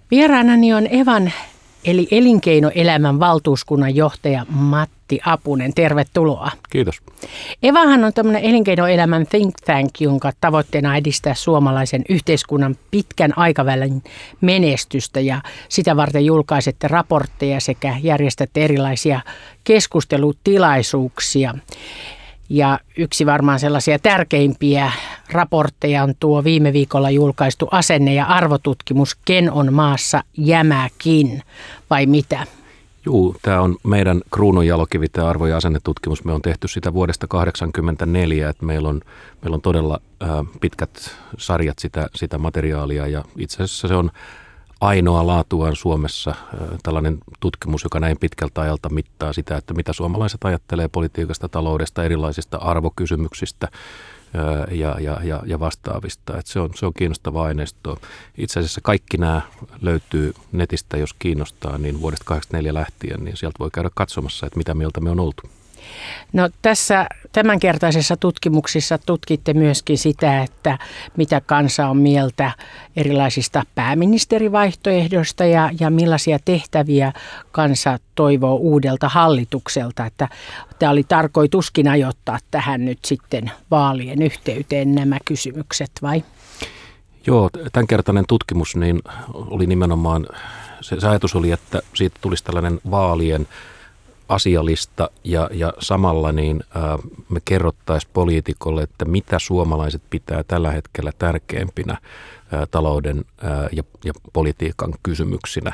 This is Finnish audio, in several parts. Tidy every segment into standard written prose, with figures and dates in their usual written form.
Vieraanani on Evan eli elinkeinoelämän valtuuskunnan johtaja Matti Apunen. Tervetuloa. Kiitos. Evahan on tämmöinen elinkeinoelämän think tank, jonka tavoitteena edistää suomalaisen yhteiskunnan pitkän aikavälin menestystä ja sitä varten julkaisette raportteja sekä järjestätte erilaisia keskustelutilaisuuksia. Ja yksi varmaan sellaisia tärkeimpiä raportteja on tuo viime viikolla julkaistu asenne- ja arvotutkimus Ken on maassa jämäkin, vai mitä? Juu, tämä on meidän kruununjalokivi, tämä arvo- ja asennetutkimus. Me on tehty sitä vuodesta 1984, että meillä on todella pitkät sarjat sitä materiaalia ja itse asiassa se on ainoa laatuaan Suomessa tällainen tutkimus, joka näin pitkältä ajalta mittaa sitä, että mitä suomalaiset ajattelee politiikasta, taloudesta, erilaisista arvokysymyksistä ja vastaavista. Että se on kiinnostavaa aineistoa. Itse asiassa kaikki nämä löytyy netistä, jos kiinnostaa, niin vuodesta 1984 lähtien, niin sieltä voi käydä katsomassa, että mitä mieltä me on oltu. No tässä tämänkertaisessa tutkimuksissa tutkitte myöskin sitä, että mitä kansa on mieltä erilaisista pääministerivaihtoehdoista ja millaisia tehtäviä kansa toivoo uudelta hallitukselta. Että tämä oli tarkoituskin ajoittaa tähän nyt sitten vaalien yhteyteen nämä kysymykset, vai? Joo, tämänkertainen tutkimus niin oli nimenomaan, se ajatus oli, että siitä tulisi tällainen vaalien asialista ja samalla niin me kerrottaisiin poliitikolle, että mitä suomalaiset pitää tällä hetkellä tärkeimpinä talouden ja politiikan kysymyksinä.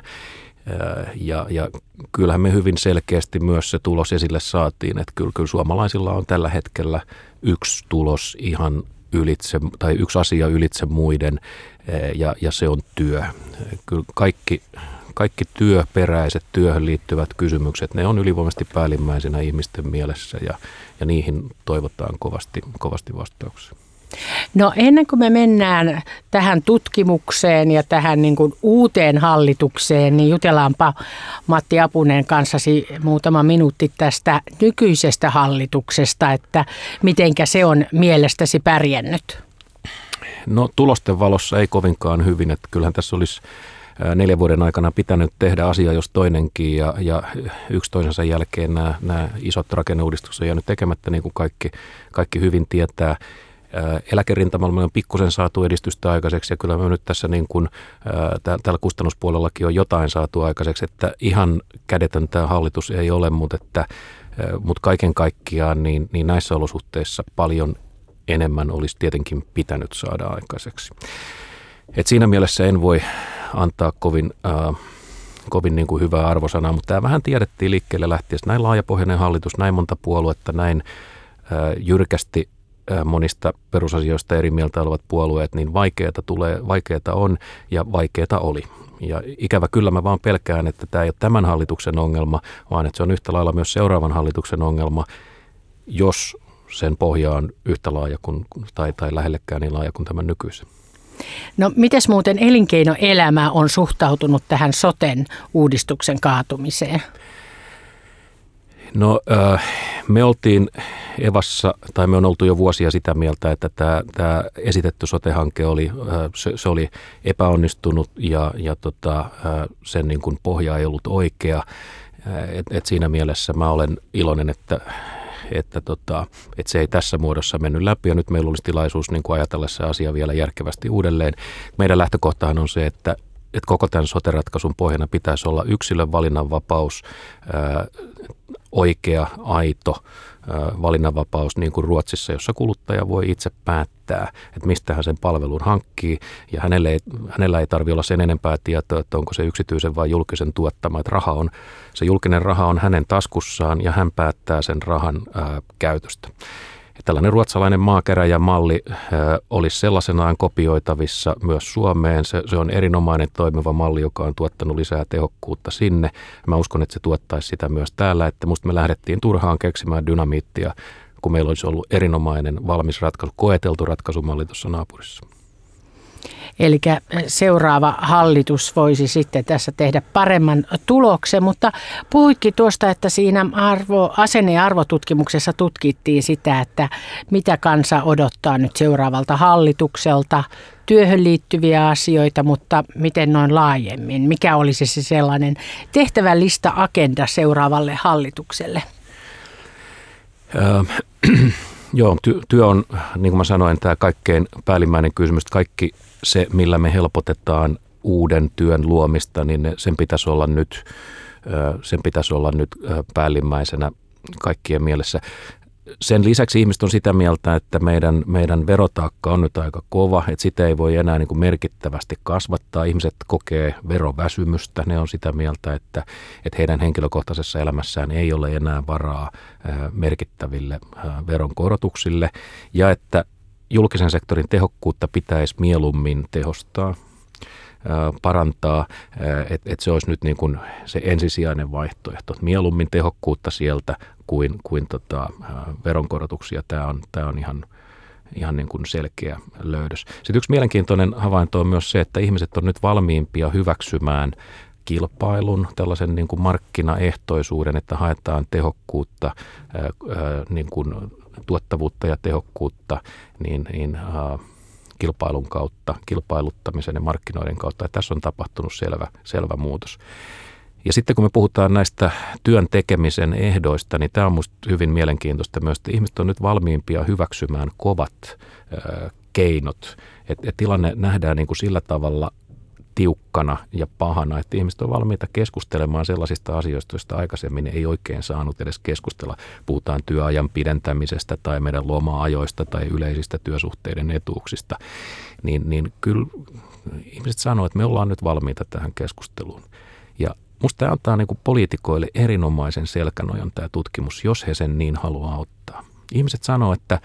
Ja kyllähän me hyvin selkeästi myös se tulos esille saatiin, että kyllä suomalaisilla on tällä hetkellä yksi tulos ihan ylitse, tai yksi asia ylitse muiden, ja se on työ. Kyllä kaikki työperäiset, työhön liittyvät kysymykset, ne on ylivoimaisesti päällimmäisenä ihmisten mielessä ja niihin toivotaan kovasti vastauksia. No ennen kuin me mennään tähän tutkimukseen ja tähän niin kuin uuteen hallitukseen, niin jutellaanpa Matti Apunen kanssasi muutama minuutti tästä nykyisestä hallituksesta, että mitenkä se on mielestäsi pärjännyt? No tulosten valossa ei kovinkaan hyvin, että kyllähän tässä olisi 4 vuoden aikana pitänyt tehdä asia jos toinenkin ja yksi toisensa jälkeen nämä isot rakenneuudistukset on jäänyt tekemättä, niin kuin kaikki hyvin tietää. Eläkerintamalla on pikkusen saatu edistystä aikaiseksi ja kyllä me nyt tässä niin kuin tällä kustannuspuolellakin on jotain saatu aikaiseksi, että ihan kädetön tämä hallitus ei ole, mutta kaiken kaikkiaan niin näissä olosuhteissa paljon enemmän olisi tietenkin pitänyt saada aikaiseksi. Et siinä mielessä en voi antaa kovin niin kuin hyvää arvosanaa, mutta tämä vähän tiedettiin liikkeelle lähtiessä. Näin laajapohjainen hallitus, näin monta puoluetta, näin jyrkästi monista perusasioista eri mieltä olevat puolueet, niin vaikeata on ja vaikeata oli. Ja ikävä kyllä mä vaan pelkään, että tämä ei ole tämän hallituksen ongelma, vaan että se on yhtä lailla myös seuraavan hallituksen ongelma, jos sen pohja on yhtä laaja tai lähellekään niin laaja kuin tämän nykyisen. No mites muuten elinkeinoelämä on suhtautunut tähän soten uudistuksen kaatumiseen? No me oltiin Evassa, tai me on oltu jo vuosia sitä mieltä, että tämä esitetty sote-hanke se oli epäonnistunut ja sen niin kuin pohja ei ollut oikea. Et siinä mielessä mä olen iloinen, että se ei tässä muodossa mennyt läpi ja nyt meillä olisi tilaisuus niin kuin ajatella se asia vielä järkevästi uudelleen. Meidän lähtökohtahan on se, että koko tämän sote-ratkaisun pohjana pitäisi olla yksilön valinnanvapaus, oikea, aito valinnanvapaus niin kuin Ruotsissa, jossa kuluttaja voi itse päättää, että mistä hän sen palvelun hankkii ja hänellä ei tarvitse olla sen enempää tietoa, että onko se yksityisen vai julkisen tuottama, että se julkinen raha on hänen taskussaan ja hän päättää sen rahan käytöstä. Ja tällainen ruotsalainen maakäräjämalli olisi sellaisenaan kopioitavissa myös Suomeen. Se on erinomainen toimiva malli, joka on tuottanut lisää tehokkuutta sinne. Mä uskon, että se tuottaisi sitä myös täällä, että musta me lähdettiin turhaan keksimään dynamiittia, kun meillä olisi ollut erinomainen valmis ratkaisu, koeteltu ratkaisumalli tuossa naapurissa. Eli seuraava hallitus voisi sitten tässä tehdä paremman tuloksen, mutta puhuitkin tuosta, että siinä asenne- ja arvotutkimuksessa tutkittiin sitä, että mitä kansa odottaa nyt seuraavalta hallitukselta. työhön liittyviä asioita, mutta miten noin laajemmin? Mikä olisi se sellainen tehtävälista agenda seuraavalle hallitukselle? Joo, työ on, niin kuin mä sanoin, tämä kaikkein päällimmäinen kysymys. Kaikki se, millä me helpotetaan uuden työn luomista, niin sen pitäisi olla nyt päällimmäisenä kaikkien mielessä. Sen lisäksi ihmiset on sitä mieltä, että meidän verotaakka on nyt aika kova, että sitä ei voi enää niin kuin merkittävästi kasvattaa. Ihmiset kokee veroväsymystä. Ne on sitä mieltä, että heidän henkilökohtaisessa elämässään ei ole enää varaa merkittäville veronkorotuksille ja että julkisen sektorin tehokkuutta pitäisi mieluummin tehostaa, parantaa, että se olisi nyt niin kuin se ensisijainen vaihtoehto. Mieluummin tehokkuutta sieltä kuin veronkorotuksia. Tämä on ihan niin kuin selkeä löydös. Sitten yksi mielenkiintoinen havainto on myös se, että ihmiset on nyt valmiimpia hyväksymään kilpailun, tällaisen niin kuin markkinaehtoisuuden, että haetaan tehokkuutta, niin kuin tuottavuutta ja tehokkuutta, niin kilpailun kautta, kilpailuttamisen ja markkinoiden kautta. Ja tässä on tapahtunut selvä muutos. Ja sitten kun me puhutaan näistä työn tekemisen ehdoista, niin tämä on minusta hyvin mielenkiintoista myös, että ihmiset on nyt valmiimpia hyväksymään kovat keinot. Että tilanne nähdään niin kuin sillä tavalla tiukkana ja pahana, että ihmiset on valmiita keskustelemaan sellaisista asioista, joista aikaisemmin ei oikein saanut edes keskustella. Puhutaan työajan pidentämisestä tai meidän loma-ajoista tai yleisistä työsuhteiden etuuksista. Niin kyllä ihmiset sanoo, että me ollaan nyt valmiita tähän keskusteluun. Ja musta tämä antaa niin kuin poliitikoille erinomaisen selkänojan tämä tutkimus, jos he sen niin haluaa ottaa. Ihmiset sanoo, että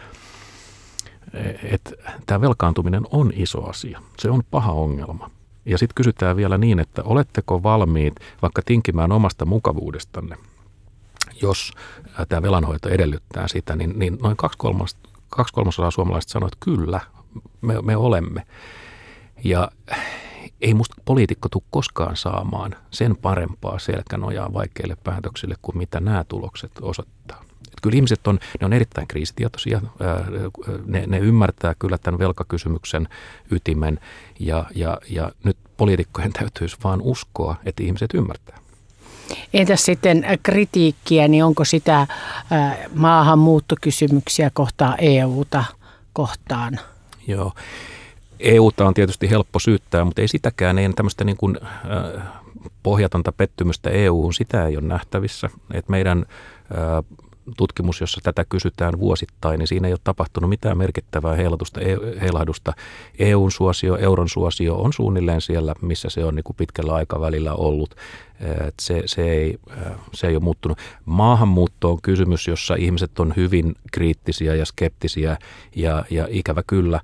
tämä velkaantuminen on iso asia. Se on paha ongelma. Ja sitten kysytään vielä niin, että oletteko valmiit vaikka tinkimään omasta mukavuudestanne, jos tämä velanhoito edellyttää sitä, niin noin 2/3 suomalaisista sanoo, että kyllä, me olemme. Ja ei musta poliitikko tule koskaan saamaan sen parempaa selkänojaa vaikeille päätöksille kuin mitä nämä tulokset osoittaa. Että kyllä ihmiset ne on erittäin kriisitietoisia, ne ymmärtää kyllä tämän velkakysymyksen ytimen ja nyt poliitikkojen täytyisi vaan uskoa, että ihmiset ymmärtää. Entäs sitten kritiikkiä, niin onko sitä maahanmuuttokysymyksiä kohtaan EUta kohtaan? Joo. EUta on tietysti helppo syyttää, mutta ei sitäkään, ei tämmöistä niin kuin pohjatonta pettymystä EU:hun, sitä ei ole nähtävissä. Et meidän tutkimus, jossa tätä kysytään vuosittain, niin siinä ei ole tapahtunut mitään merkittävää heilahdusta. EUn suosio, euron suosio on suunnilleen siellä, missä se on niin kuin pitkällä aikavälillä ollut. Se ei ole muuttunut. Maahanmuutto on kysymys, jossa ihmiset on hyvin kriittisiä ja skeptisiä ja ikävä kyllä.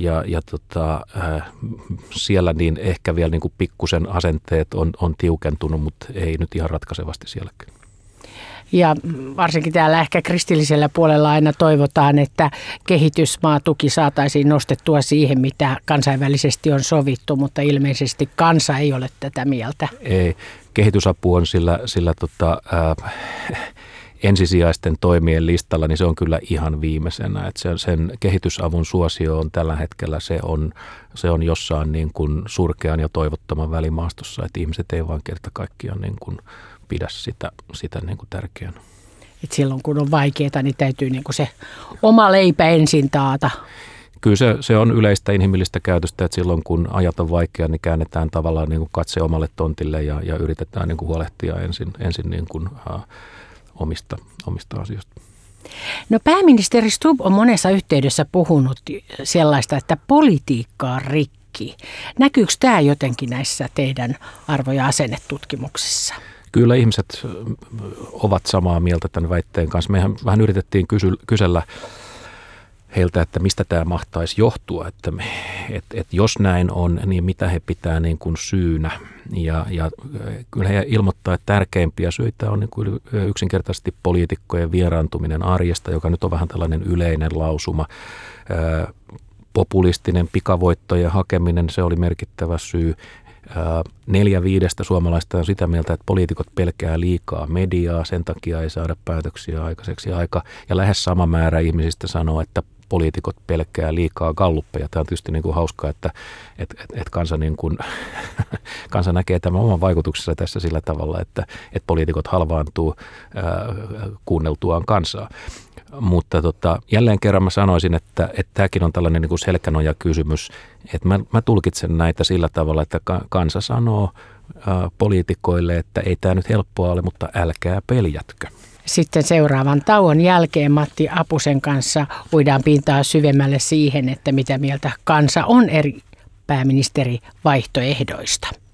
Siellä niin ehkä vielä niin kuin pikkusen asenteet on tiukentunut, mutta ei nyt ihan ratkaisevasti sielläkin. Ja varsinkin täällä ehkä kristillisellä puolella aina toivotaan, että kehitysmaatuki saataisiin nostettua siihen, mitä kansainvälisesti on sovittu, mutta ilmeisesti kansa ei ole tätä mieltä. Ei, kehitysapu on sillä ensisijaisten toimien listalla, niin se on kyllä ihan viimeisenä. Että sen kehitysavun suosio on tällä hetkellä, se on jossain niin kuin surkean ja toivottoman välimaastossa, että ihmiset ei vaan kerta kaikkiaan niin kuin pidä sitä niin kuin tärkeänä. Et silloin kun on vaikeaa, niin täytyy niin kuin se oma leipä ensin taata. Kyllä se on yleistä inhimillistä käytöstä, että silloin kun ajat on vaikea, niin käännetään tavallaan niin kuin katse omalle tontille ja yritetään niin kuin huolehtia ensin niin kuin, omista asioista. No pääministeri Stubb on monessa yhteydessä puhunut sellaista, että politiikka on rikki. Näkyykö tämä jotenkin näissä teidän arvo- ja asennetutkimuksissa? Kyllä ihmiset ovat samaa mieltä tämän väitteen kanssa. Mehän vähän yritettiin kysellä heiltä, että mistä tämä mahtaisi johtua, että jos näin on, niin mitä he pitää niin kuin syynä. Ja kyllä he ilmoittaa, että tärkeimpiä syitä on niin kuin yksinkertaisesti poliitikkojen vieraantuminen arjesta, joka nyt on vähän tällainen yleinen lausuma. Populistinen pikavoittojen hakeminen, se oli merkittävä syy. 4/5 suomalaista on sitä mieltä, että poliitikot pelkää liikaa mediaa, sen takia ei saada päätöksiä aikaiseksi ja lähes sama määrä ihmisistä sanoo, että poliitikot pelkää liikaa galluppeja. Tämä on tietysti niin kuin hauskaa, että kansa, niin kuin, kansa näkee tämän oman vaikutuksensa tässä sillä tavalla, että poliitikot halvaantuu kuunneltuaan kansaa. Mutta jälleen kerran mä sanoisin, että tämäkin on tällainen niin kuin selkänojakysymys, että mä tulkitsen näitä sillä tavalla, että kansa sanoo poliitikoille, että ei tämä nyt helppoa ole, mutta älkää peljätkö. Sitten seuraavan tauon jälkeen Matti Apusen kanssa uidaan pintaa syvemmälle siihen, että mitä mieltä kansa on eri pääministerivaihtoehdoista.